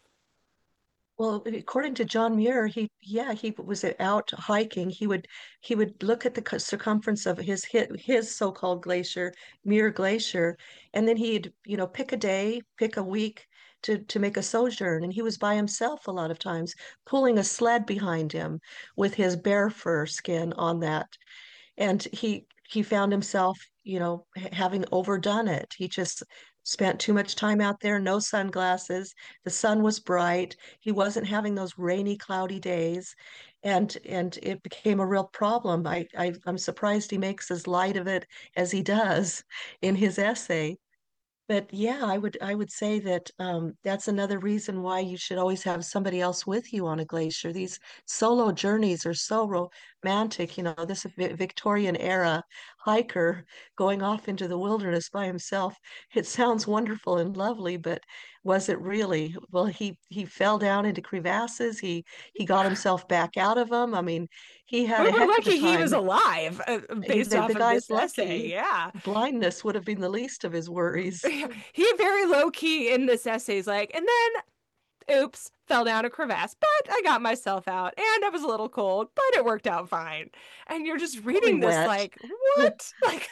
Well, according to John Muir, he yeah, he was out hiking. He would he would look at the co- circumference of his his, his so-called glacier, Muir Glacier, and then he'd, you know, pick a day, pick a week to to make a sojourn. And he was by himself a lot of times, pulling a sled behind him with his bear fur skin on that. And he he found himself, you know, having overdone it. He just spent too much time out there, no sunglasses. The sun was bright. He wasn't having those rainy, cloudy days, and and it became a real problem. I, I I'm surprised he makes as light of it as he does in his essay. But yeah, I would I would say that um, that's another reason why you should always have somebody else with you on a glacier. These solo journeys are so romantic. You know, this Vi- Victorian era hiker going off into the wilderness by himself. It sounds wonderful and lovely, but was it really? Well, he he fell down into crevasses. He he got himself back out of them. I mean, he had We're a heck of a lucky he was time. alive, uh, He, based the, off the of guy's this essay. lucky. Yeah. Blindness would have been the least of his worries. He very low key in this essay is like, and then oops, fell down a crevasse, but I got myself out and I was a little cold, but it worked out fine. And you're just Fully reading this wet. like, what? Like,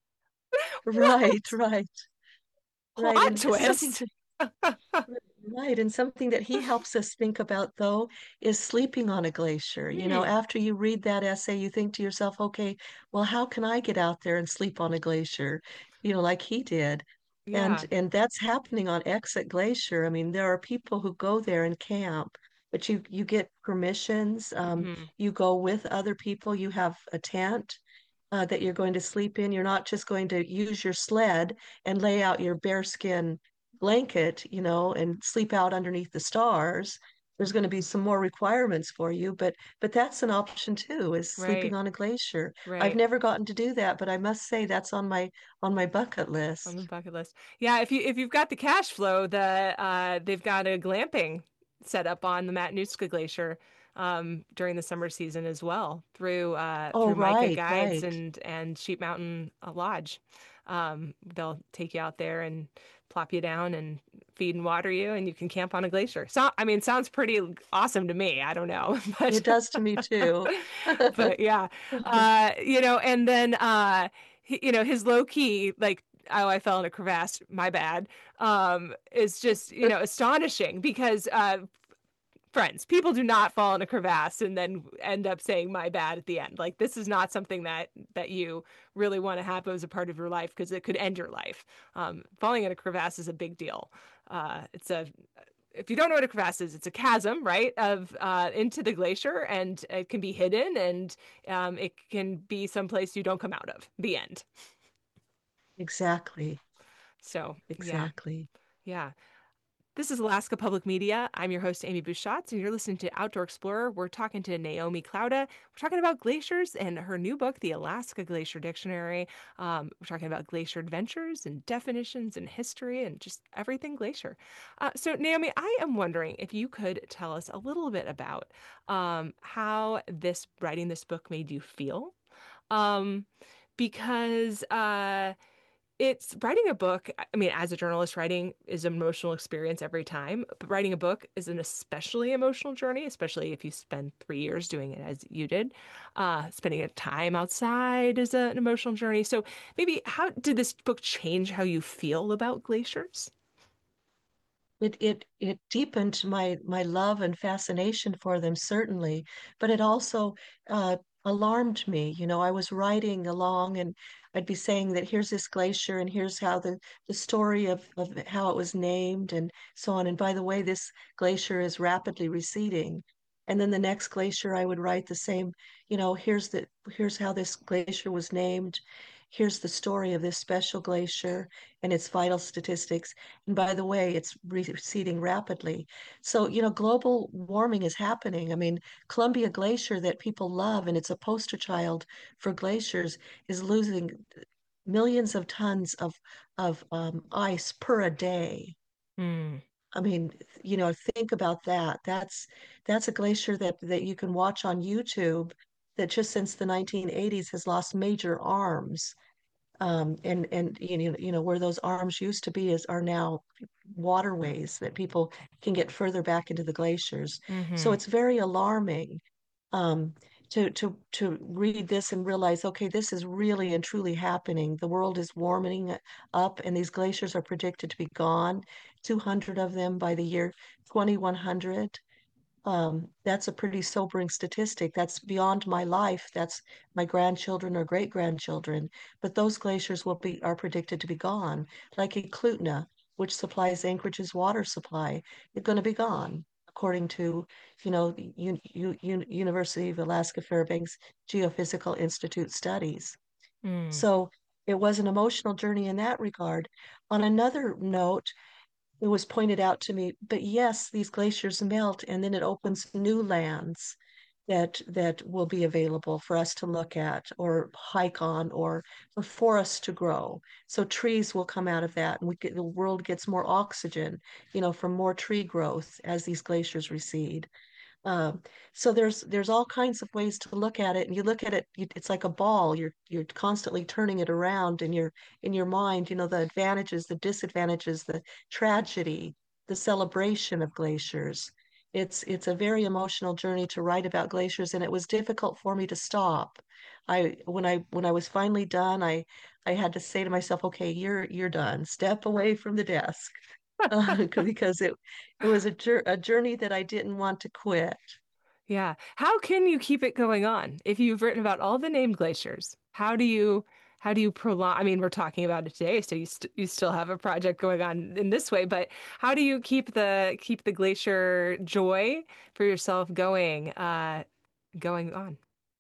Right, what? right, right. Plot And something twist. to right, and something that he helps us think about though is sleeping on a glacier. You know, Hmm. after you read that essay, you think to yourself, okay, well, how can I get out there and sleep on a glacier? You know, like he did. And Yeah. and that's happening on Exit Glacier. I mean, there are people who go there and camp, but you you get permissions. Um, Hmm. you go with other people. You have a tent uh, that you're going to sleep in. You're not just going to use your sled and lay out your bearskin blanket, you know, and sleep out underneath the stars. There's going to be some more requirements for you, but but that's an option too, is sleeping Right. on a glacier. I've Right. never gotten to do that, but I must say that's on my on my bucket On the list. bucket list. Yeah, if you if you've got the cash flow, the uh they've got a glamping set up on the Matanuska Glacier um during the summer season as well through uh Oh, through Micah right, Guides right. and and Sheep Mountain uh, Lodge. Um they'll take you out there and plop you down and feed and water you and you can camp on a glacier. So I mean, sounds pretty awesome to me. I don't know, but It does to me too. but yeah, uh, you know, and then uh, he, you know, his low key like, oh, I fell in a crevasse, my bad, um, is just, you know, astonishing because uh, friends. People do not fall in a crevasse and then end up saying my bad at the end. Like, this is not something that that you really want to have as a part of your life, because it could end your life. Um, falling in a crevasse is a big deal. Uh, it's a If you don't know what a crevasse is, it's a chasm, right, of uh, into the glacier, and it can be hidden, and um, it can be someplace you don't come out of. The end. Exactly. So, yeah, Exactly. yeah. This is Alaska Public Media. I'm your host, Amy Buschatz, and you're listening to Outdoor Explorer. We're talking to Naomi Klauda. We're talking about glaciers and her new book, The Alaska Glacier Dictionary. Um, we're talking about glacier adventures and definitions and history and just everything glacier. Uh, so, Naomi, I am wondering if you could tell us a little bit about um, how this writing this book made you feel. Um, because uh, it's writing a book. I mean, as a journalist, writing is an emotional experience every time, but writing a book is an especially emotional journey, especially if you spend three years doing it as you did. Uh, spending a time outside is a, an emotional journey. So maybe how did this book change how you feel about glaciers? It it it deepened my my love and fascination for them, certainly, but it also uh, alarmed me. You know, I was writing along, and I'd be saying that here's this glacier, and here's how the the story of of how it was named, and so on. And by the way, this glacier is rapidly receding. And then the next glacier, I would write the same. You know, here's the here's how this glacier was named. Here's the story of this special glacier and its vital statistics. And by the way, it's receding rapidly. So, you know, global warming is happening. I mean, Columbia Glacier, that people love, and it's a poster child for glaciers, is losing millions of tons of of um, ice per a day. Mm. I mean, you know, think about that. That's that's a glacier that that you can watch on YouTube that just since the nineteen eighties has lost major arms. Um, and and you know, you know where those arms used to be is are now waterways that people can get further back into the glaciers. So Hmm. it's very alarming um, to to to read this and realize, okay, this is really and truly happening. The world is warming up, and these glaciers are predicted to be gone, two hundred of them by the year twenty-one hundred. Um, that's a pretty sobering statistic. That's beyond my life. That's my grandchildren or great grandchildren. But those glaciers will be are predicted to be gone, like Eklutna, which supplies Anchorage's water supply. It's going to be gone, according to, you know, the U U U University of Alaska Fairbanks Geophysical Institute studies. Mm. So it was an emotional journey in that regard. On another note, it was pointed out to me, but yes, these glaciers melt and then it opens new lands that that will be available for us to look at or hike on or for forests to grow. So trees will come out of that and we get, the world gets more oxygen, you know, from more tree growth as these glaciers recede. Um, so there's there's all kinds of ways to look at it, and you look at it, you, it's like a ball. You're you're constantly turning it around in your in your mind. You know the advantages, the disadvantages, the tragedy, the celebration of glaciers. It's it's a very emotional journey to write about glaciers, and it was difficult for me to stop. I when I when I was finally done, I I had to say to myself, okay, you're you're done. Step away from the desk uh, because it it was a, jour- a journey that I didn't want to quit. Yeah. How can you keep it going on if you've written about all the named glaciers? How do you how do you prolong? I mean, we're talking about it today, so you st you still have a project going on in this way, but how do you keep the keep the glacier joy for yourself going uh going on?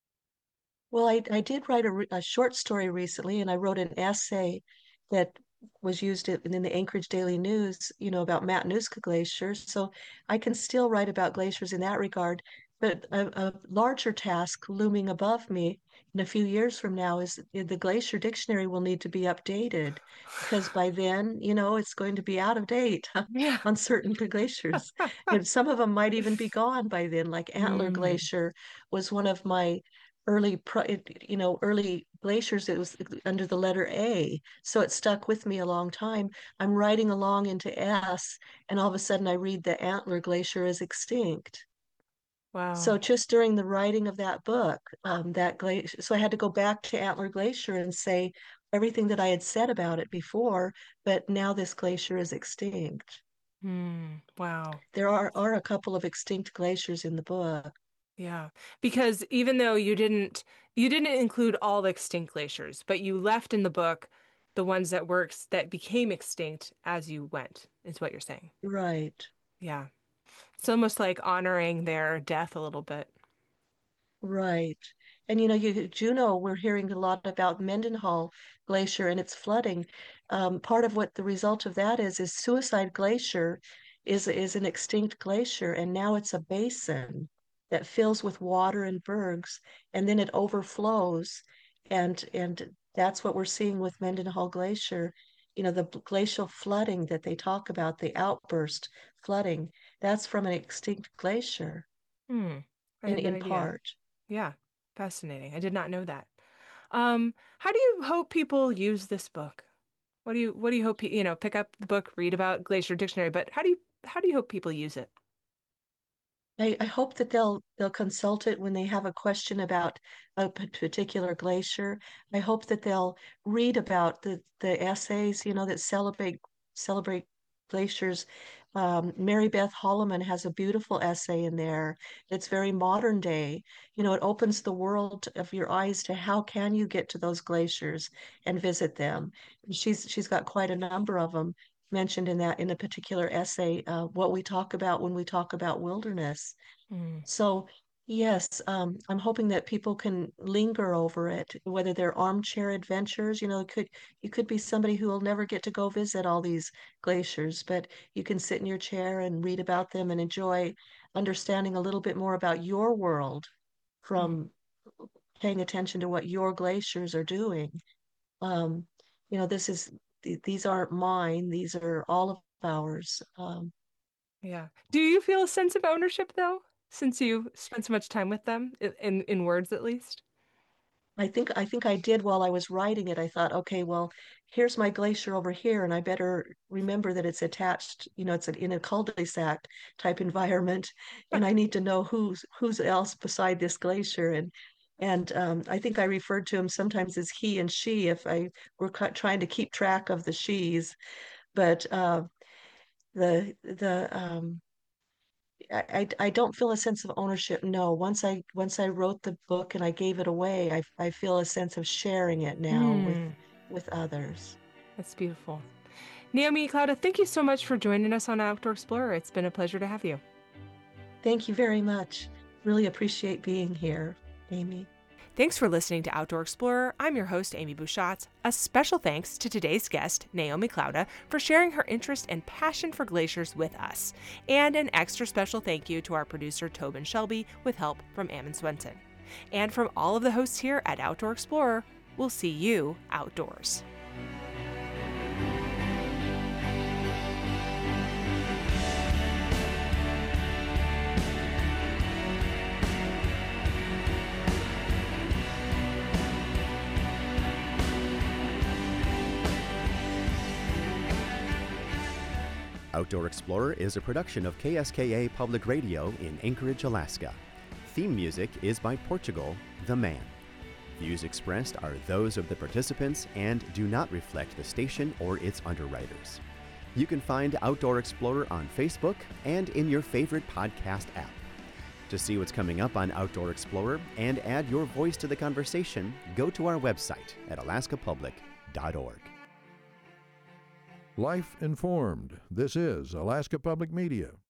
Well, I, I did write a, re- a short story recently, and I wrote an essay that was used in, in the Anchorage Daily News, you know, about Matanuska Glacier. So I can still write about glaciers in that regard. But a, a larger task looming above me in a few years from now is the Glacier Dictionary will need to be updated because by then, you know, it's going to be out of date Yeah. on certain glaciers. And some of them might even be gone by then, like Antler Mm. Glacier was one of my early pro, you know, early glaciers. It was under the letter A, so it stuck with me a long time. I'm writing along into S, and all of a sudden I read the Antler Glacier is extinct. Wow. So just during the writing of that book, um, that glacier, so I had to go back to Antler Glacier and say everything that I had said about it before, but now this glacier is extinct. Hmm. Wow. There are, are a couple of extinct glaciers in the book. Yeah. Because even though you didn't you didn't include all the extinct glaciers, but you left in the book the ones that were ex that became extinct as you went, is what you're saying. Right. Yeah. It's almost like honoring their death a little bit. Right. And you know, you Juneau, we're hearing a lot about Mendenhall Glacier and its flooding. Um, part of what the result of that is is Suicide Glacier is is an extinct glacier, and now it's a basin that fills with water and bergs, and then it overflows, and and that's what we're seeing with Mendenhall Glacier. You know, the b- glacial flooding that they talk about, the outburst flooding, that's from an extinct glacier Hmm. I in had no in idea. part. Yeah. Fascinating. I did not know that. Um, how do you hope people use this book? What do you what do you hope pe- you know, pick up the book, read about Glacier Dictionary, but how do you how do you hope people use it? I, I hope that they'll they'll consult it when they have a question about a p- particular glacier. I hope that they'll read about the the essays, you know, that celebrate celebrate glaciers. Um, Mary Beth Holloman has a beautiful essay in there that's very modern day. You know, it opens the world of your eyes to how can you get to those glaciers and visit them. And she's she's got quite a number of them mentioned in that in a particular essay, uh, what we talk about when we talk about wilderness. Hmm. So, yes, um, I'm hoping that people can linger over it, whether they're armchair adventures, you know, it could you could be somebody who will never get to go visit all these glaciers, but you can sit in your chair and read about them and enjoy understanding a little bit more about your world from paying attention to what your glaciers are doing. Um, you know, this is th- these aren't mine, these are all of ours. Um, Yeah. Do you feel a sense of ownership though, since you spent so much time with them, i- in in words at least? I think I think I did while I was writing it. I thought, okay, well, here's my glacier over here, and I better remember that it's attached, you know, it's in a cul-de-sac type environment, and I need to know who's who's else beside this glacier. And and um, I think I referred to him sometimes as he and she if I were ca- trying to keep track of the she's. But uh, the the um, I, I I don't feel a sense of ownership. No, once I once I wrote the book and I gave it away, I I feel a sense of sharing it now with Hmm. with others. That's beautiful. Naomi Clouda, thank you so much for joining us on Outdoor Explorer. It's been a pleasure to have you. Thank you very much. Really appreciate being here, Amy. Thanks for listening to Outdoor Explorer. I'm your host, Amy Bouchatz. A special thanks to today's guest, Naomi Clouda, for sharing her interest and passion for glaciers with us. And an extra special thank you to our producer, Tobin Shelby, with help from Ammon Swenson. And from all of the hosts here at Outdoor Explorer, we'll see you outdoors. Outdoor Explorer is a production of K S K A Public Radio in Anchorage, Alaska. Theme music is by Portugal, The Man. Views expressed are those of the participants and do not reflect the station or its underwriters. You can find Outdoor Explorer on Facebook and in your favorite podcast app. To see what's coming up on Outdoor Explorer and add your voice to the conversation, go to our website at alaska public dot org. Life informed. This is Alaska Public Media.